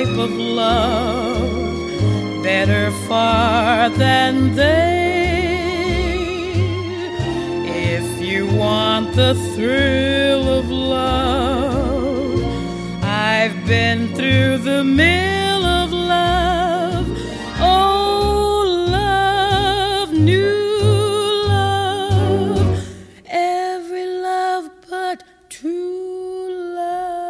type of love better far than they. If you want the thrill of love, I've been through the mill.